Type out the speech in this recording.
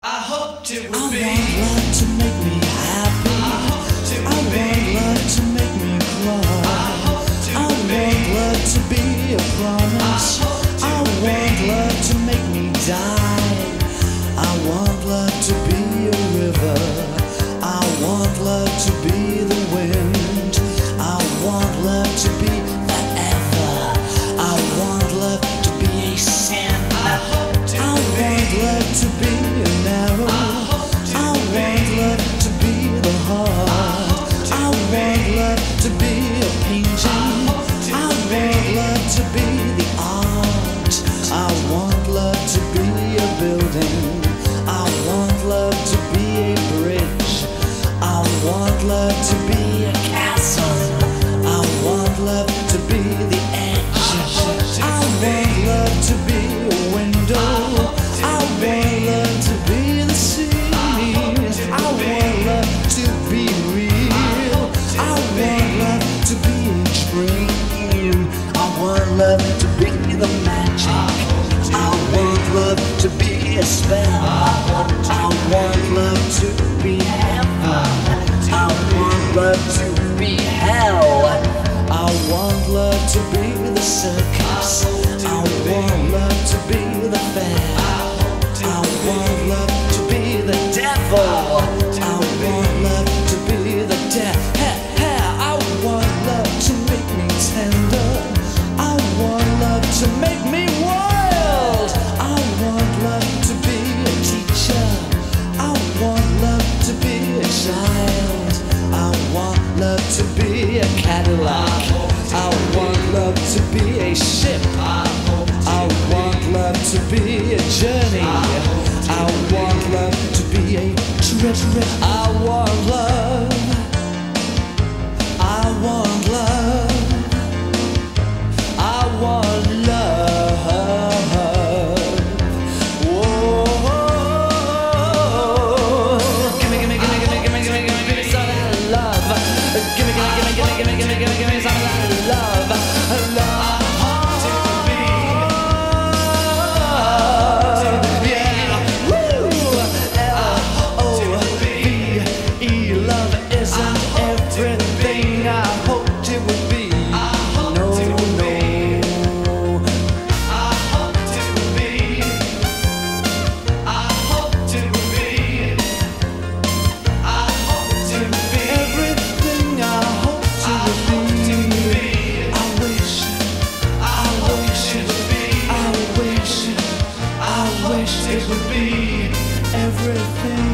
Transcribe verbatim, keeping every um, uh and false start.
I hoped it would I be. want love to make me happy. I hoped it I would be. want love to make me cry. I hoped it I would be. want love to be a promise. I hoped it I would want be. love to make me die. I want love to be a river. I want love to be the wind. I want love to be forever. I want love to be a sin. I hoped it I would be. want love to be an arrow. I hoped it I would want be. love to be the heart. hoped it I would want be. love to be a painting. hoped it I would be. want love to be the art. I want love to be a building. I want love to be a bridge. I want love to be a castle. I want love to be the edge. hoped it I would be. want love to be a window. I hoped it want would be. love to be the sea. hoped it I would be. want love to be real. I want love to be a dream. I want love to be the magic. I want love to be a spell. I want love to be heaven. I want love to be hell. I want love to be the circus. I want love to be the fair. I want love to be the devil. I want love to be the devil. I want love to make me tender. I want love to make me wild. I want love to be a teacher. I want love to be a child. I want love to be a Cadillac. I want love to be a ship. I want love to be a journey. I want love to be a trip. I want love. I want love. I want love. Whoa. Gimme, gimme, gimme, gimme, gimme, gimme, gimme, gimme some of that love. Gimme, gimme, gimme, gimme, gimme, gimme, gimme, gimme some of that love. Love. Everything I hoped it would be. No, no. I hoped it would be. I hoped it would be. I hoped it would be. Everything I hoped it would be. I wish, I wish, I wish, I wish it would be. Everything